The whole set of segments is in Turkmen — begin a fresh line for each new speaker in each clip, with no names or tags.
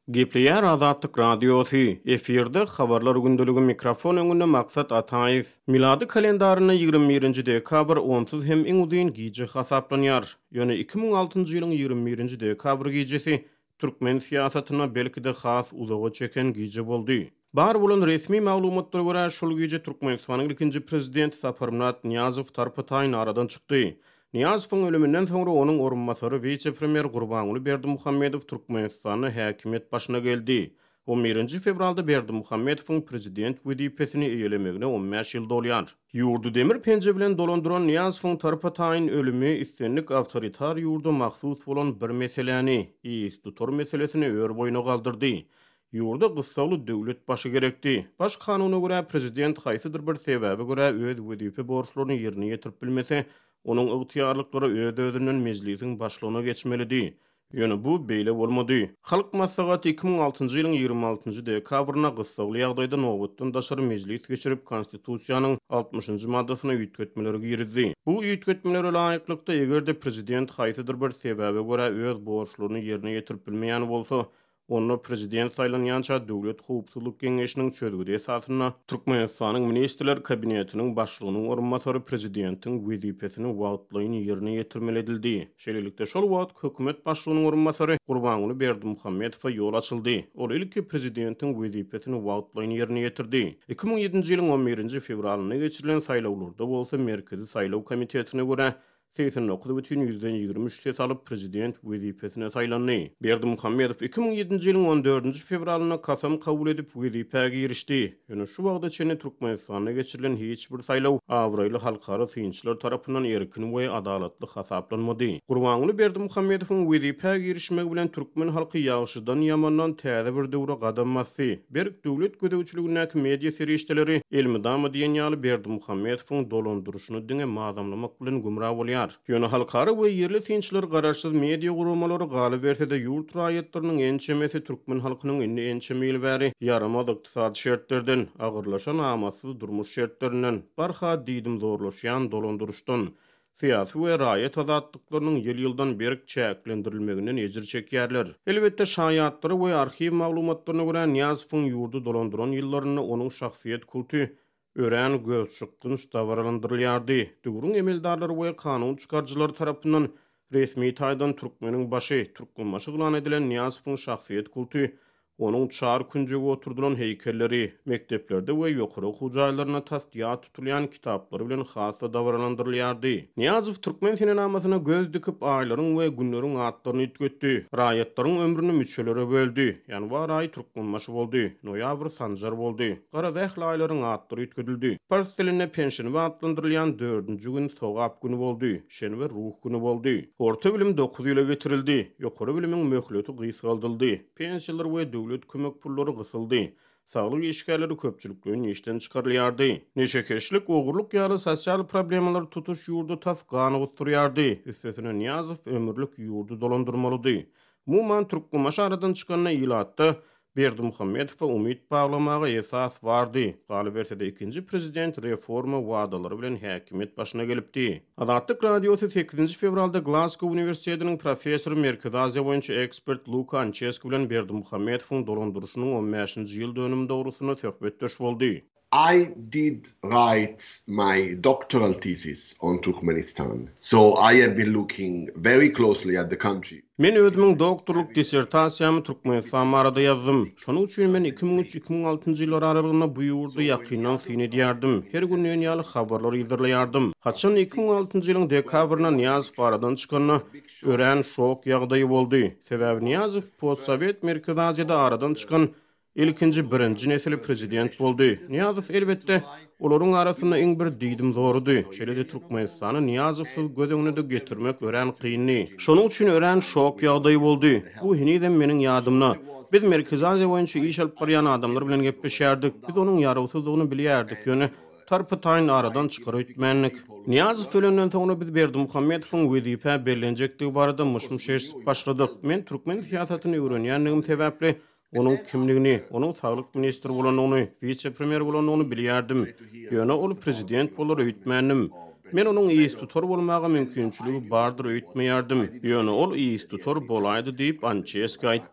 Gepleyer Azatlyk Radiosu efirde habarlar gündülügi mikrofon öňünde maksat Ataýew. Milady kalendaryna 21-nji dekabr onsuz hem iň udyň gije hasaplanýar. Ýöne 2006-njy ýylyň 21-nji dekabr gijesi türkmen siýasatyna belki-de has uzaga çeken gije boldy. Bar bolan resmi maglumatlara görä şol gije Türkmenistanyň ikinji prezident Saparmurat Niýazow tarapytaýyn aradan çykdy. Niýazowyň ölümünden soňra onuň orunmasary vice-premier Gurbanuly Berdimuhammedow Türkmenistanyň häkimet başyna geldi. 11-nji fevralda Berdimuhammedowyň prezident wezipesini eýelemegine 15 ýyl dolýar. Ýurdu demir penje bilen dolandyran Niýazowyň tarapytaýyn ölümi istenlik awtoritar ýurda mahsus bolan bir meseleni, tutur meselesini ör boýuna galdyrdy. Ýurda gyssaly döwlet başy gerekdi. Baş kanunyna görä prezident haýsydyr bir sebäbe görä öz wezipe borçlaryny ýerine ýetirip bilmese, onuň ygtyýarlyklary öz-özünden mejlisiň başlygyna geçmelidi. Ýöne bu beýle bolmady. Halk maslahaty 2006-njy ýylyň 26-njy dekabryna gyssaly ýagdaýda nowatdan daşary mejlis geçirip konstitusiýanyň 60-njy maddasyna ýetgetmeleri girdi. Bu ýetgetmelere laýyklykda egerde prezident haýsydyr bir sebäbe görä öz borçlaryny ýerine ýetirip bilmeýän bolsa, onu prezident saylanýança döwlet howpsuzlyk geňeşiniň çözgüde esasyna Türkmenistanyň ministrler kabinetiniň başlygynyň orunmasary prezidentiň wezipesini wagtlaýyn ýerine ýetirmeli edildi. Şeýlelikde şol wagt hökümet başlygynyň orunmasary Gurbanuly Berdimuhammedowa ýol açyldy. Ol ilki prezidentiň wezipesini wagtlaýyn ýerine ýetirdi. 2007-nji ýylyň 11-nji fevralyna geçirilen saýlawlarda bolsa Merkezi Saýlaw Komitetine görä Seysin okudu bütün %23 ses alıp prezident wezipesine saylandy. Berdimuhammedow 2007-nji ýylyň 14-nji fevralyna kasam kabul edip wezipege girişdi. Ýöne şu wagtda çene Türkmenistanyna geçirilen hiç bir saýlaw awraýly halkara synçylar tarapyndan erkin we adalatly hasaplanmady. Gurbanuly Berdimuhammedowyň wezipege girişmegi bilen türkmen halky ýagşydan ýamandan täze bir döwre gadam basdy. Berk döwlet gödäwçiligindäki media serişdeleri elmidama diýen ýaly Berdimuhammedowyň dolandyryşyny diňe mazamlamak bilen gumra bolýar. Ýöne halkara we ýerli synçylar garaşsyz media gurulmalary galyp berse-de ýurt raýatlarynyň ençemesi türkmen halkynyň indi ençemeli bäri yaramaz ykdysady şertlerden, agyrlaşan amatsız durmuş şertlerinden, barha diýdim zorlaşýan dolandyrışdan, syýasy we raýat azatlyklarynyň ýyl-ýyldan beri çäklendirilmeginden ejir çekýärler. Elbetde şaýatlary we arxiv maglumatlaryna görä Niýazowyň ýurdu dolandyran ýyllaryny onuň şahsiýet kulty ören göz şıkkınç davarlandırılyardı. Dugurun emeldarları ve kanun çıkarcıları tarafından resmi taýdan Türkmenin başı, Türkmen başı gılan edilen Niýazowyň şahsiýet kultu, onun çar küncege oturdulan heykelleri, mekteplerde ve ýokary okuw jaýlaryna tasdiýat tutulýan kitaplary bilen hasda davarlandyrylýardy. Niýazow Türkmen sinemasyna göz dikip aýlaryň we günleriň atlaryny ütgetdi. Raýatlaryň ömrüni müçelere böldü. Ýanwar aý Türkmen başı boldy, noýabr sanjar boldy. Garazähli aýlaryň atlary ütgedildi. Fars diline pensioni atlandyrylýan 4-nji gün Sogap güni boldy, şenbe ruh güni boldy. Orta bilim 9 ýyla getirildi. Ýokary bilimiň möhleti gysgaldyldy. Pensiýalar we döwlet kömek pullary gysyldy. Saglyk işgärleri köpçülikden işden çykarylýardy. Neşekeşlik, ogurluk ýaly sosial problemalar tutuş ýurdu tas ganyp durýardy. Üstesine Niýazow ömürlük ýurdu dolandyrmalydy. Muman Türkmen başı aradan çykanyna ýylatda Berdimuhammedowa umyt baglamaga esas bardy. Galy berse-de ikinji prezident reforma wadalary bilen häkimet başyna gelipdi. Azatlyk Radiosu 8-nji fevralda Glasgow Universitetiniň professory Merkezi Aziýa boýunça ekspert Luka Anchesk bilen Berdimuhammedowyň dolandyrşynyň 15-nji ýyl dönümi dogrusyna söhbetdeş boldy.
I did write my doctoral thesis on Turkmenistan, so I have been looking very closely at the country.
Men özümiň doktorluk dissertasiýamy Türkmenistan barada ýazdym. Şonuň üçin men 2003-2006-njy ýyllar aralygyna bu ýurdu ýakyndan syn edýärdim. Her gün ýaly habarlar ýazarlardım. Haçan 2006-njy ýylyň dekabryna Niýazow aradan çykanyna ören şok ýagdaýy boldy. Sebäbi Niýazow postsovet Merkezi Aziýada aradan çykan ilkinji birinji nesil prezident boldy. Niýazow elbetde olaryň arasynda iň bir diýdim zorudy. Şeýle-de Türkmenistany Niýazowsyz göz de getirmek ören kynny. Şonuň üçin ören şok ýagdaýy boldy. Bu hinidem meniň ýadymda. Biz Merkezi Aziýa boýunça iş alyp barýan adamlar bilen gepleşýärdik. Biz onuň ýarawsyzlygyny bilýärdik. Ýöne tarpytaýyn aradan çykaryp etmenlik. Niýazow ölümden soňra biz Berdimuhammedowyň wezipe bellenjekligi barada myş-myş başladyk. Men türkmen siýasatyny öwrenýänligim sebäpli onun kimligini, onun saglyk ministri bolanyny, vice-premier bolanyny bilýärdim. Ýöne ol prezident bolar öýtmänim. Men onuň ýestutor bolmagy mümkinçiligi bardyr öýtmeýärdim. Ýöne ol ýestutor bolaýdy diýip Anchesk aýtdy.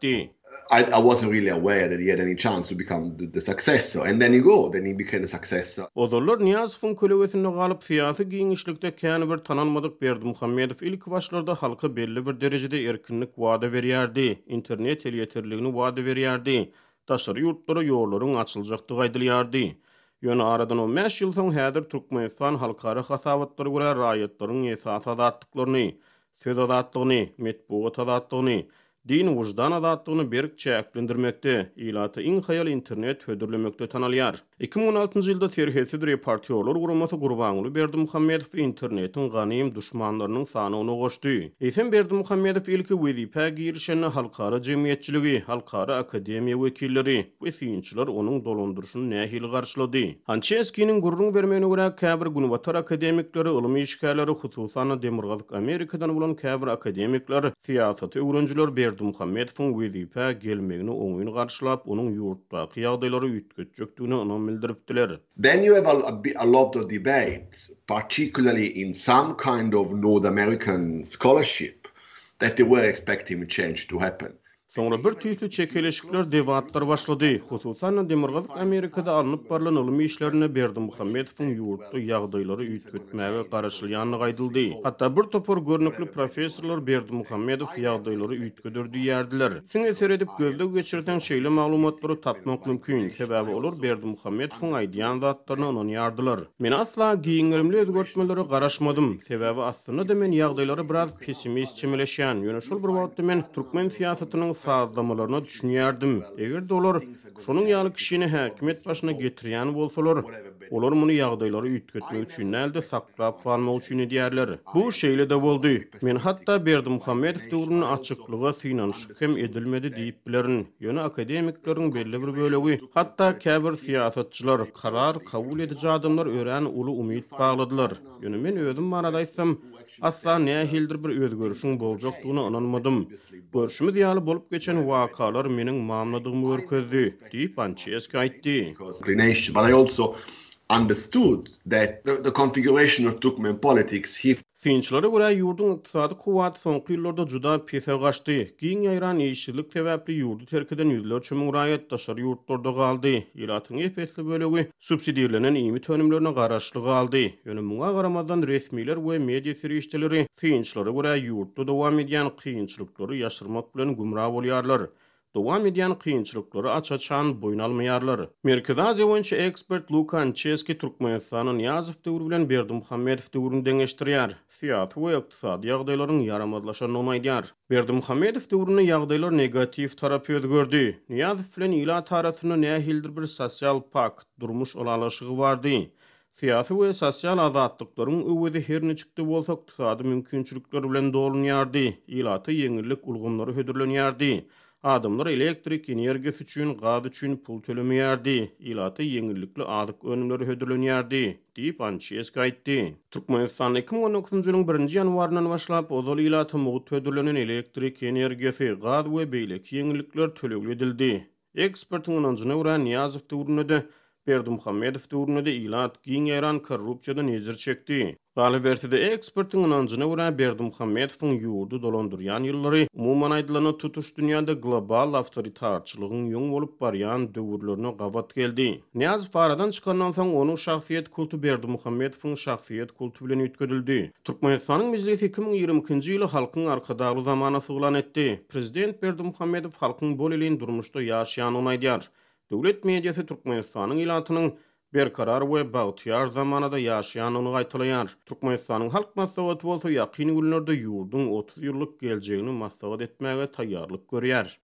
I wasn't really aware that he had any chance to become the successor. And then he became the successor.
Ozurlar Niyazov'un kölewesinde galyp syýasy giňişlikde kän bir tananmadyk Berdimuhammedow ilk başlarda halka belli bir derejede erkinlik wada berýärdi, internet elýetirligini wada berýärdi, daşary ýurtlara ýollaryň açyljakdygy aýdylýardy. Ýöne aradan 15 ýyl soň häzir Türkmenistan halkara hasabatlara görä raýatlaryň esas azatlyklaryny, söz azatlygyny, metbuat azatlygyny, din wujdan azatlygyny berk çäklendirmekde, ilaty iň hayal internet hödürlemekde tanalýar. 2016-njy ýylda Serhesi Reportyorlar guramasy gurbanyny Berdimuhammedow internetin ganym düşmanlarynyň sanyny goşdy. Eýsem Berdimuhammedow ilki wezipe girişende halkara jemgyýetçiligi, halkara akademiýa wekilleri we synçylar onuň dolandyrşyny nähili garşylady. Hançeskiň gurrun bermegine görä käbir günbatar akademikleri, ulumy işgärleri, hususan Demirgazyk Amerikadan bolan käbir akademikler, syýasaty öwrenjiler Berdimuhammedowyň wezipe gelmegini oňuň garşylap, onuň ýurtdaky ýagdaýlary üýtgetjekdigini ony bildiripdiler.
Then you have a lot of debate, particularly in some kind of North American scholarship, that they were expecting a change to happen.
Sonra bir tüýsü çekeleşikler, debatlar başlady. Hususan Demirgazyk Amerikada alınıp barlan ulumy işlerini Berdimuhammedowyň ýurtda ýagdaýlary üýtgetmäge garaşylýanyny gaýdyldy. Hatda bir topar görnükli professorlar Berdimuhammedow ýagdaýlary üýtgedirdi ýerdiler. Siňe seredip gözde geçirden şeýle maglumatlary tapmak mümkin. Sebäbi olar Berdimuhammedowyň aýdýan zatlaryny onanýardylar. Men asla giňerimli özgertmelere garaşmadym. Sebäbi aslynda da men ýagdaýlary biraz pessimist çemeleşýän. Ýöne şol bir wagtda men Türkmen siýasatynyň sazlamalarına düşünýärdim. Eger de olar şonuň ýaly kişini häkimet başyna getirýän bolsalar, olar muny ýagdaýlary üýtgetmek üçin näde saklap kalmak üçin edýärler. Bu şeýle de boldy. Men hatda Berdimuhammedow döwrüne açyklyga synanşyk hem edilmedi diýip bilerin. Ýöne akademikleriň belli bir bölegi, hatda käbir siýasatçylar karar kabul edýän adamlar ören uly umyt bagladylar. Ýöne men özüm manada aýtsam, asla nähildir bir özgörüşiň boljakdygyna inanmadym. Görüşimiz ýaly bolup geçen wakalar meniň mamladygymy görkezdi, diýip Ançeski aýtdy.
But I also understood that the configuration of Turkmen politics,
Synçylara görä ýurdun ykdysady kuwaty soňky ýyllarda juda pese gaçdy. Giň ýaýran işçilik sebäpli ýurdu terk eden ýüzlerçe muraýat daşary ýurtlarda galdy. Ýylatyň epesli bölegi subsidiýelenen ýymy tönümlerine garaşly galdy. Ýöne muňa garamazdan resmiler we media serişçileri synçylara görä ýurtda dowam edýän kynçylyklary ýaşyrmak bilen gumra bolýarlar. Dowam edýän kynçylyklary açaçan boyun almaýarlar. Merkezi Aziýa boýunça ekspert Lukan Çeski Türkmenistanyň Niyazow döwrü bilen Berdimuhammedow döwrüni deňeşdirýär. Syýasy we ykdysady ýagdaýlaryň yaramazlaşanyny aýdýar. Berdimuhammedow döwrüne ýagdaýlar negativ tarapy özgördi. Niyazow bilen ýylat arasyna nähildir bir sosial pakt, durmuş olalaşygy bardy. Syýasy we sosial azatlyklaryň öwedi her neçikde bolsa ykdysady mümkinçilikler bilen dolanýardy. Ýylaty ýeňillik ulgamlary hödürlenýärdi. Adamlar elektrik energiýasy üçin, gaz üçin pul tölemýärdi. Ýylaty ýeňillikli azyk önümleri hödürlenýärdi, diýip Ançeski aýtdy. Türkmenistan 2019-njy ýylyň 1-nji ýanwaryndan başlap ozal ýylaty mugut hödürlenen elektrik energiýasy, gaz we beýleki ýeňillikler tölegli edildi. Ekspertiň ynanjyna görä Niyazow döwründe de Berdimuhammedow döwründe de ýylat giň ýaran korrupsiýadan ejir çekdi. Galibertide ekspertiň ynanjyna görä Berdimuhammedowyň ýurdu dolandyrýan ýyllary umumyň aýdylanan tutuş dünýäde global awtoritarçylygyň ýoň bolup barýan döwürlerine gabat geldi. Niyazow aradan çykandan soň onuň şahsiýet kultu Berdimuhammedowyň şahsiýet kultu bilen üýtgedildi. Türkmenistanyň mejlisi 2022-nji ýyly halkyň arkadagy zamanasy ulan etdi. Prezident Berdimuhammedow halkyň bol elin durmuşda ýaşaýanyny aýdýar. Döwlet mediasy Türkmenistanyň ýylatynyň berkarar we bagtyar zamanada ýaşaýanyny gaýtylýar. Türkmenistanyň halk maslahaty bolsa ýakyn günlerde ýurdun 30 ýyllyk geljegini maslahat etmäge taýýarlyk görýär.